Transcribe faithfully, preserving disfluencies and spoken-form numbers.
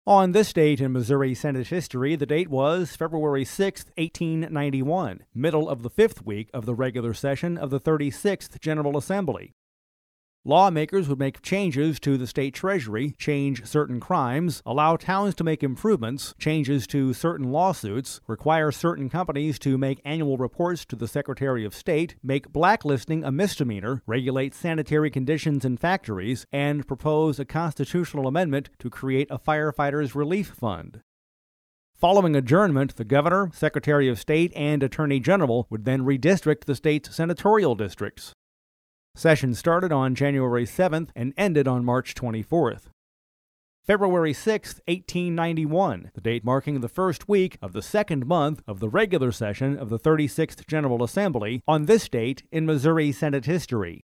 On this date in Missouri Senate history, the date was February sixth, eighteen ninety-one, middle of the fifth week of the regular session of the thirty-sixth General Assembly. Lawmakers would make changes to the state treasury, change certain crimes, allow towns to make improvements, changes to certain lawsuits, require certain companies to make annual reports to the Secretary of State, make blacklisting a misdemeanor, regulate sanitary conditions in factories, and propose a constitutional amendment to create a firefighters' relief fund. Following adjournment, the governor, Secretary of State, and Attorney General would then redistrict the state's senatorial districts. Session started on January seventh and ended on March twenty-fourth. February sixth, eighteen ninety-one, the date marking the first week of the second month of the regular session of the thirty-sixth General Assembly, on this date in Missouri Senate history.